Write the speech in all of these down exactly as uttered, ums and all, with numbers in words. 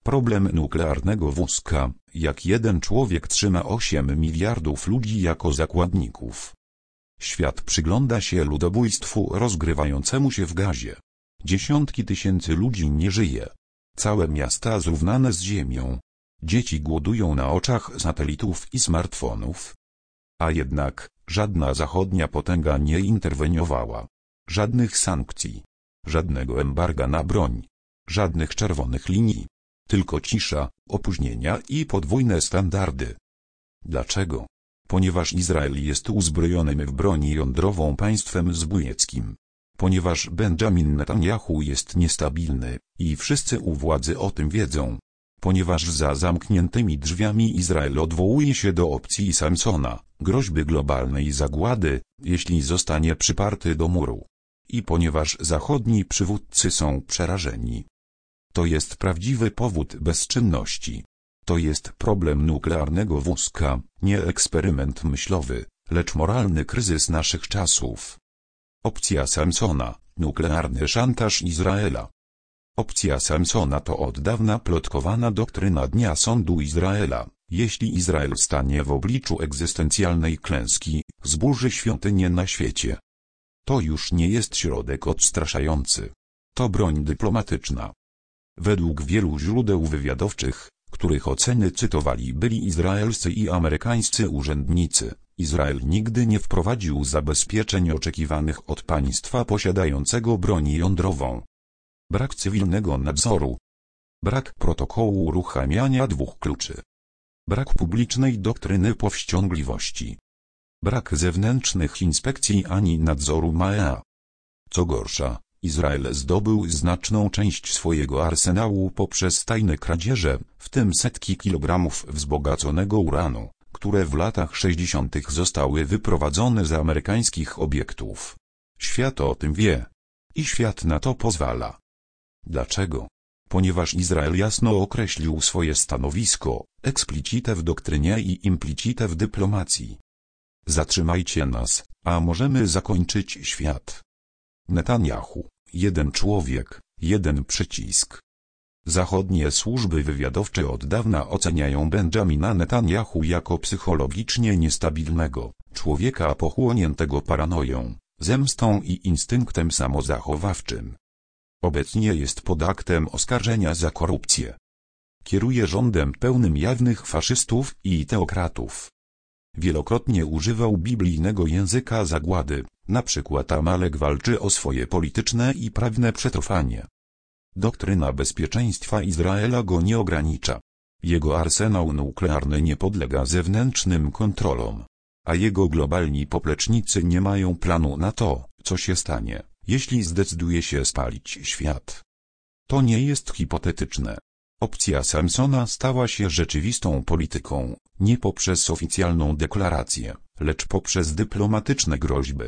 Problem nuklearnego wózka, jak jeden człowiek trzyma osiem miliardów ludzi jako zakładników. Świat przygląda się ludobójstwu rozgrywającemu się w Gazie. Dziesiątki tysięcy ludzi nie żyje. Całe miasta zrównane z ziemią. Dzieci głodują na oczach satelitów i smartfonów. A jednak żadna zachodnia potęga nie interweniowała. Żadnych sankcji. Żadnego embarga na broń. Żadnych czerwonych linii. Tylko cisza, opóźnienia i podwójne standardy. Dlaczego? Ponieważ Izrael jest uzbrojonym w broń jądrową państwem zbójeckim. Ponieważ Benjamin Netanyahu jest niestabilny i wszyscy u władzy o tym wiedzą. Ponieważ za zamkniętymi drzwiami Izrael odwołuje się do opcji Samsona, groźby globalnej zagłady, jeśli zostanie przyparty do muru. I ponieważ zachodni przywódcy są przerażeni. To jest prawdziwy powód bezczynności. To jest problem nuklearnego wózka, nie eksperyment myślowy, lecz moralny kryzys naszych czasów. Opcja Samsona, nuklearny szantaż Izraela. Opcja Samsona to od dawna plotkowana doktryna dnia sądu Izraela. Jeśli Izrael stanie w obliczu egzystencjalnej klęski, zburzy świątynię na świecie. To już nie jest środek odstraszający. To broń dyplomatyczna. Według wielu źródeł wywiadowczych, których oceny cytowali byli izraelscy i amerykańscy urzędnicy, Izrael nigdy nie wprowadził zabezpieczeń oczekiwanych od państwa posiadającego broń jądrową. Brak cywilnego nadzoru. Brak protokołu uruchamiania dwóch kluczy. Brak publicznej doktryny powściągliwości. Brak zewnętrznych inspekcji ani nadzoru M A E A. Co gorsza, Izrael zdobył znaczną część swojego arsenału poprzez tajne kradzieże, w tym setki kilogramów wzbogaconego uranu, które w latach sześćdziesiątych zostały wyprowadzone z amerykańskich obiektów. Świat o tym wie. I świat na to pozwala. Dlaczego? Ponieważ Izrael jasno określił swoje stanowisko, explicite w doktrynie i implicite w dyplomacji. Zatrzymajcie nas, a możemy zakończyć świat. Netanyahu, jeden człowiek, jeden przycisk. Zachodnie służby wywiadowcze od dawna oceniają Benjamina Netanyahu jako psychologicznie niestabilnego, człowieka pochłoniętego paranoją, zemstą i instynktem samozachowawczym. Obecnie jest pod aktem oskarżenia za korupcję. Kieruje rządem pełnym jawnych faszystów i teokratów. Wielokrotnie używał biblijnego języka zagłady, na przykład Amalek walczy o swoje polityczne i prawne przetrwanie. Doktryna bezpieczeństwa Izraela go nie ogranicza. Jego arsenał nuklearny nie podlega zewnętrznym kontrolom. A jego globalni poplecznicy nie mają planu na to, co się stanie, jeśli zdecyduje się spalić świat. To nie jest hipotetyczne. Opcja Samsona stała się rzeczywistą polityką, nie poprzez oficjalną deklarację, lecz poprzez dyplomatyczne groźby.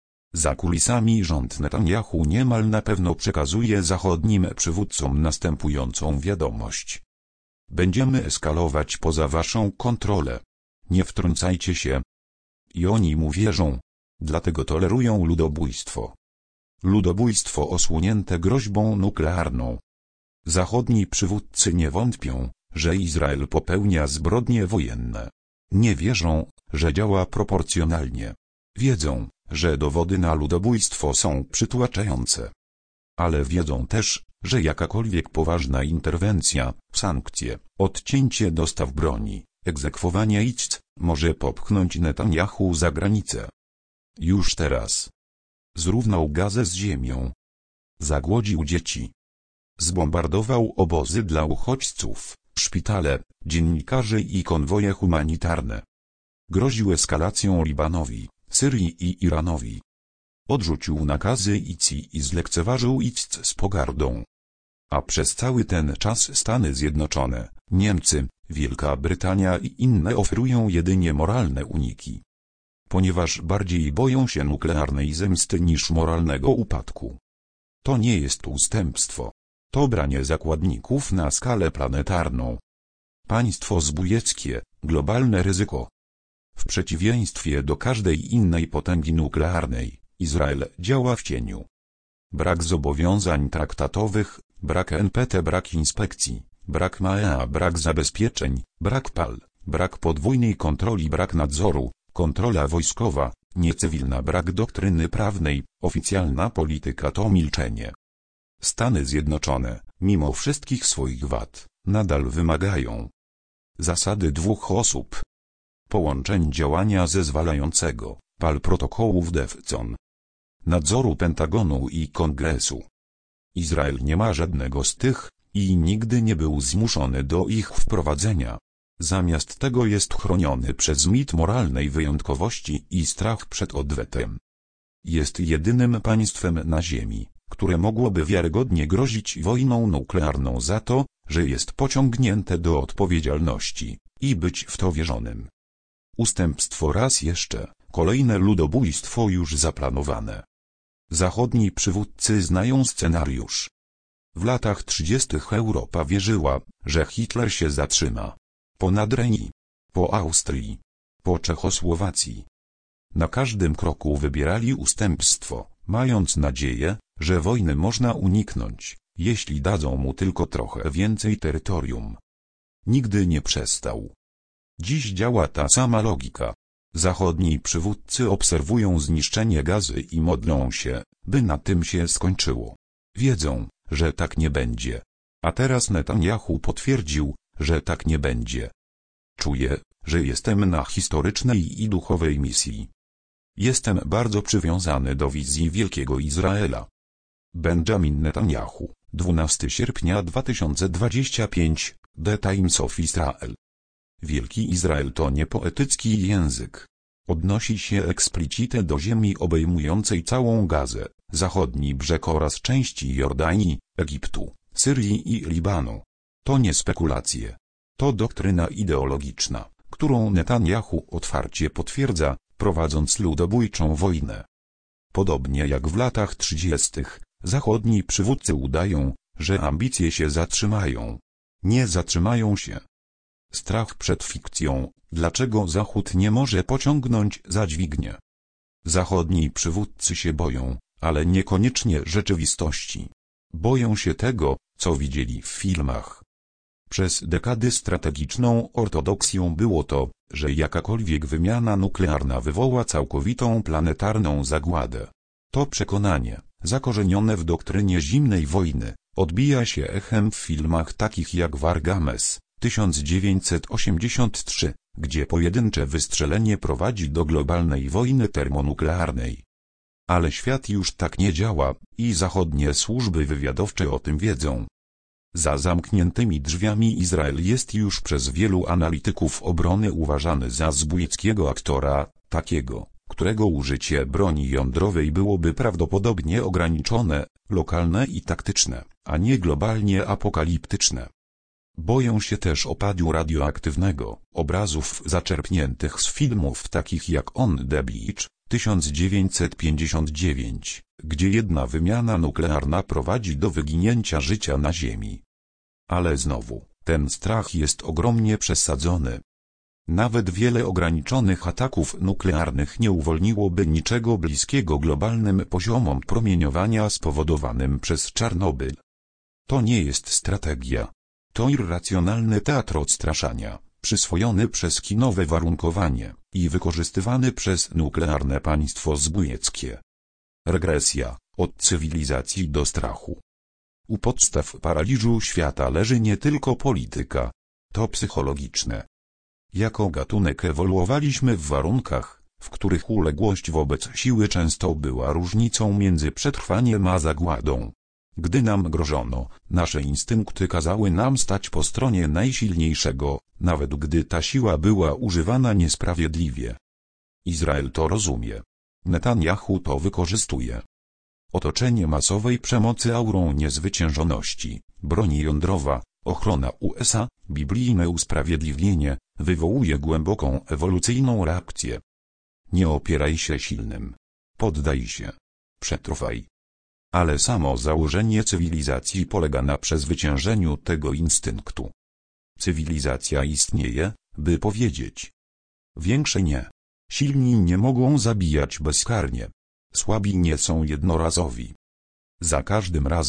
Za kulisami rząd Netanyahu niemal na pewno przekazuje zachodnim przywódcom następującą wiadomość. Będziemy eskalować poza waszą kontrolę. Nie wtrącajcie się. I oni mu wierzą. Dlatego tolerują ludobójstwo. Ludobójstwo osłonięte groźbą nuklearną. Zachodni przywódcy nie wątpią, że Izrael popełnia zbrodnie wojenne. Nie wierzą, że działa proporcjonalnie. Wiedzą, że dowody na ludobójstwo są przytłaczające. Ale wiedzą też, że jakakolwiek poważna interwencja, sankcje, odcięcie dostaw broni, egzekwowanie iść, może popchnąć Netanyahu za granicę. Już teraz. Zrównał Gazę z ziemią. Zagłodził dzieci. Zbombardował obozy dla uchodźców, szpitale, dziennikarzy i konwoje humanitarne. Groził eskalacją Libanowi, Syrii i Iranowi. Odrzucił nakazy I C I i zlekceważył I C Z z pogardą. A przez cały ten czas Stany Zjednoczone, Niemcy, Wielka Brytania i inne oferują jedynie moralne uniki. Ponieważ bardziej boją się nuklearnej zemsty niż moralnego upadku. To nie jest ustępstwo. To branie zakładników na skalę planetarną. Państwo zbójeckie, globalne ryzyko. W przeciwieństwie do każdej innej potęgi nuklearnej, Izrael działa w cieniu. Brak zobowiązań traktatowych, brak N P T, brak inspekcji, brak M A E, brak zabezpieczeń, brak P A L, brak podwójnej kontroli, brak nadzoru, kontrola wojskowa, niecywilna, brak doktryny prawnej, oficjalna polityka to milczenie. Stany Zjednoczone, mimo wszystkich swoich wad, nadal wymagają zasady dwóch osób, połączeń działania zezwalającego, P A L protokołów Defcon, nadzoru Pentagonu i Kongresu. Izrael nie ma żadnego z tych i nigdy nie był zmuszony do ich wprowadzenia. Zamiast tego jest chroniony przez mit moralnej wyjątkowości i strach przed odwetem. Jest jedynym państwem na ziemi, które mogłoby wiarygodnie grozić wojną nuklearną za to, że jest pociągnięte do odpowiedzialności i być w to wierzonym. Ustępstwo raz jeszcze, kolejne ludobójstwo już zaplanowane. Zachodni przywódcy znają scenariusz. W latach trzydziestych Europa wierzyła, że Hitler się zatrzyma. Po Nadrenii, po Austrii, po Czechosłowacji. Na każdym kroku wybierali ustępstwo, mając nadzieję, że wojny można uniknąć, jeśli dadzą mu tylko trochę więcej terytorium. Nigdy nie przestał. Dziś działa ta sama logika. Zachodni przywódcy obserwują zniszczenie Gazy i modlą się, by na tym się skończyło. Wiedzą, że tak nie będzie. A teraz Netanjahu potwierdził, że tak nie będzie. Czuję, że jestem na historycznej i duchowej misji. Jestem bardzo przywiązany do wizji Wielkiego Izraela. Benjamin Netanjahu, dwunastego sierpnia dwa tysiące dwudziestego piątego, The Times of Israel. Wielki Izrael to nie poetycki język. Odnosi się eksplicite do ziemi obejmującej całą Gazę, zachodni brzeg oraz części Jordanii, Egiptu, Syrii i Libanu. To nie spekulacje. To doktryna ideologiczna, którą Netanjahu otwarcie potwierdza, prowadząc ludobójczą wojnę. Podobnie jak w latach trzydziestych, zachodni przywódcy udają, że ambicje się zatrzymają. Nie zatrzymają się. Strach przed fikcją, dlaczego Zachód nie może pociągnąć za dźwignię. Zachodni przywódcy się boją, ale niekoniecznie rzeczywistości. Boją się tego, co widzieli w filmach. Przez dekady strategiczną ortodoksją było to, że jakakolwiek wymiana nuklearna wywoła całkowitą planetarną zagładę. To przekonanie, zakorzenione w doktrynie zimnej wojny, odbija się echem w filmach takich jak Wargames, tysiąc dziewięćset osiemdziesiąt trzy, gdzie pojedyncze wystrzelenie prowadzi do globalnej wojny termonuklearnej. Ale świat już tak nie działa i zachodnie służby wywiadowcze o tym wiedzą. Za zamkniętymi drzwiami Izrael jest już przez wielu analityków obrony uważany za zbójeckiego aktora, takiego, którego użycie broni jądrowej byłoby prawdopodobnie ograniczone, lokalne i taktyczne, a nie globalnie apokaliptyczne. Boją się też opadu radioaktywnego, obrazów zaczerpniętych z filmów takich jak On the Beach, tysiąc dziewięćset pięćdziesiąt dziewięć, gdzie jedna wymiana nuklearna prowadzi do wyginięcia życia na Ziemi. Ale znowu, ten strach jest ogromnie przesadzony. Nawet wiele ograniczonych ataków nuklearnych nie uwolniłoby niczego bliskiego globalnym poziomom promieniowania spowodowanym przez Czarnobyl. To nie jest strategia. To irracjonalny teatr odstraszania, przyswojony przez kinowe warunkowanie i wykorzystywany przez nuklearne państwo zbójeckie. Regresja, od cywilizacji do strachu. U podstaw paraliżu świata leży nie tylko polityka. To psychologiczne. Jako gatunek ewoluowaliśmy w warunkach, w których uległość wobec siły często była różnicą między przetrwaniem a zagładą. Gdy nam grożono, nasze instynkty kazały nam stać po stronie najsilniejszego, nawet gdy ta siła była używana niesprawiedliwie. Izrael to rozumie. Netanjahu to wykorzystuje. Otoczenie masowej przemocy aurą niezwyciężoności, broń jądrowa, ochrona U S A, biblijne usprawiedliwienie, wywołuje głęboką ewolucyjną reakcję. Nie opieraj się silnym. Poddaj się. Przetrwaj. Ale samo założenie cywilizacji polega na przezwyciężeniu tego instynktu. Cywilizacja istnieje, by powiedzieć. Większe nie. Silni nie mogą zabijać bezkarnie. Słabi nie są jednorazowi. Za każdym razem,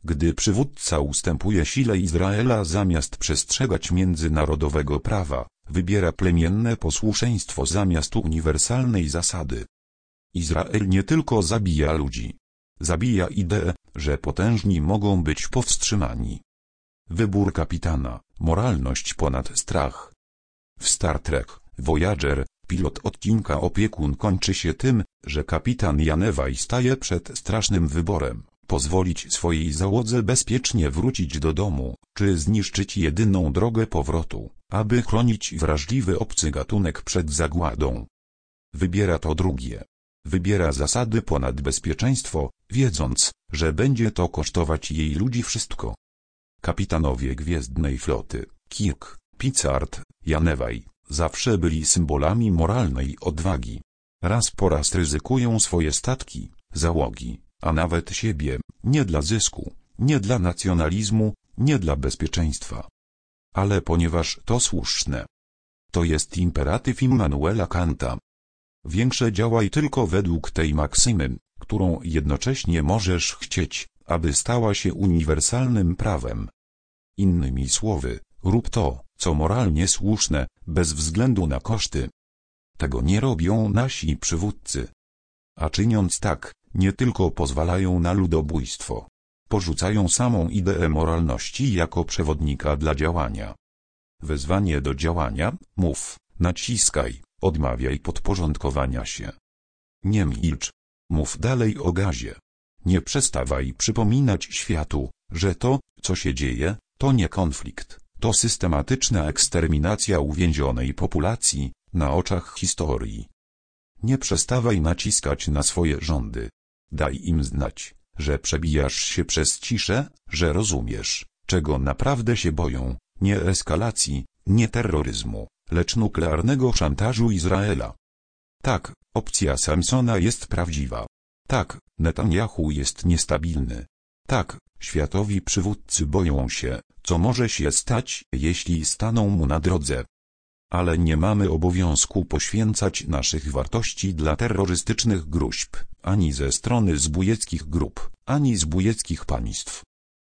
Gdy przywódca ustępuje sile Izraela zamiast przestrzegać międzynarodowego prawa, wybiera plemienne posłuszeństwo zamiast uniwersalnej zasady. Izrael nie tylko zabija ludzi. Zabija ideę, że potężni mogą być powstrzymani. Wybór kapitana, moralność ponad strach. W Star Trek Voyager, pilot odcinka Opiekun kończy się tym, że kapitan Janewaj staje przed strasznym wyborem: pozwolić swojej załodze bezpiecznie wrócić do domu, czy zniszczyć jedyną drogę powrotu, aby chronić wrażliwy obcy gatunek przed zagładą. Wybiera to drugie. Wybiera zasady ponad bezpieczeństwo, wiedząc, że będzie to kosztować jej ludzi wszystko. Kapitanowie Gwiezdnej Floty, Kirk, Picard, Janewaj, zawsze byli symbolami moralnej odwagi. Raz po raz ryzykują swoje statki, załogi, a nawet siebie, nie dla zysku, nie dla nacjonalizmu, nie dla bezpieczeństwa. Ale ponieważ to słuszne. To jest imperatyw Immanuela Kanta. Większe działaj tylko według tej maksymy, którą jednocześnie możesz chcieć, aby stała się uniwersalnym prawem. Innymi słowy, rób to, co moralnie słuszne, bez względu na koszty. Tego nie robią nasi przywódcy. A czyniąc tak, nie tylko pozwalają na ludobójstwo. Porzucają samą ideę moralności jako przewodnika dla działania. Wezwanie do działania: mów, naciskaj, odmawiaj podporządkowania się. Nie milcz. Mów dalej o gazie. Nie przestawaj przypominać światu, że to, co się dzieje, to nie konflikt, to systematyczna eksterminacja uwięzionej populacji, na oczach historii. Nie przestawaj naciskać na swoje rządy. Daj im znać, że przebijasz się przez ciszę, że rozumiesz, czego naprawdę się boją: nie eskalacji, nie terroryzmu, lecz nuklearnego szantażu Izraela. Tak, opcja Samsona jest prawdziwa. Tak, Netanjahu jest niestabilny. Tak, światowi przywódcy boją się, co może się stać, jeśli staną mu na drodze. Ale nie mamy obowiązku poświęcać naszych wartości dla terrorystycznych gruźb, ani ze strony zbójeckich grup, ani zbójeckich państw.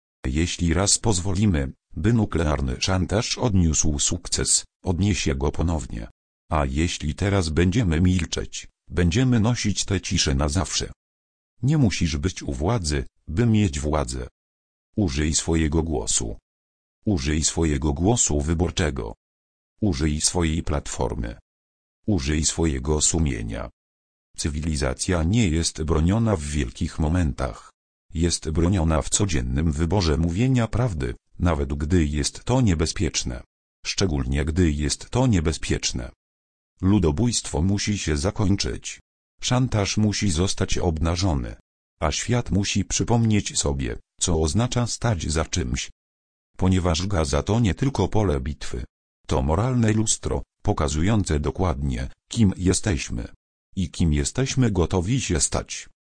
Jeśli raz pozwolimy, by nuklearny szantaż odniósł sukces, odniesie go ponownie. A jeśli teraz będziemy milczeć, będziemy nosić tę ciszę na zawsze. Nie musisz być u władzy, by mieć władzę. Użyj swojego głosu. Użyj swojego głosu wyborczego. Użyj swojej platformy. Użyj swojego sumienia. Cywilizacja nie jest broniona w wielkich momentach. Jest broniona w codziennym wyborze mówienia prawdy, nawet gdy jest to niebezpieczne. Szczególnie gdy jest to niebezpieczne. Ludobójstwo musi się zakończyć. Szantaż musi zostać obnażony. A świat musi przypomnieć sobie, co oznacza stać za czymś. Ponieważ Gaza to nie tylko pole bitwy. To moralne lustro, pokazujące dokładnie, kim jesteśmy. I kim jesteśmy gotowi się stać.